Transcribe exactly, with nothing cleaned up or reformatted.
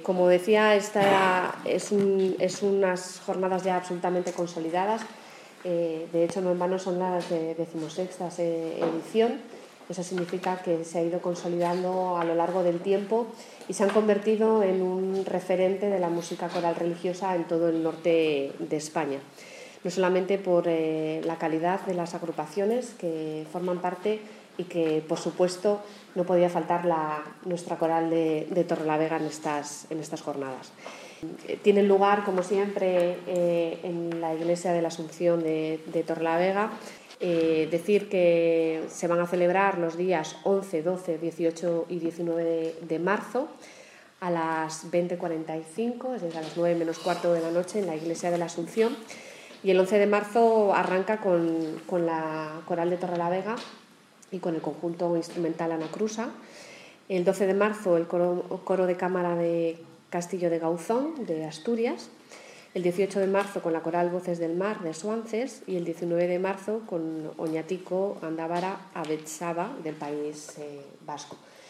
como decía, esta es, un, es unas jornadas ya absolutamente consolidadas. Eh, de hecho, no en vano son las de decimosexta edición. Eso significa que se ha ido consolidando a lo largo del tiempo y se han convertido en un referente de la música coral religiosa en todo el norte de España. No solamente por eh, la calidad de las agrupaciones que forman parte y que, por supuesto, no podía faltar la, nuestra coral de, de Torrelavega en estas, en estas jornadas. Tienen lugar, como siempre, eh, en la Iglesia de la Asunción de, de Torrelavega. Eh, decir que se van a celebrar los días once, doce, dieciocho y diecinueve de, de marzo a las veinte cuarenta y cinco, es decir, a las nueve menos cuarto de la noche en la Iglesia de la Asunción. Y el once de marzo arranca con, con la coral de Torrelavega y con el conjunto instrumental Anacrusa. El doce de marzo el coro, coro de cámara de Castillo de Gauzón, de Asturias. El dieciocho de marzo con la coral Voces del Mar de Suances y el diecinueve de marzo con Oñatico Andávara Abetsaba del País eh, Vasco.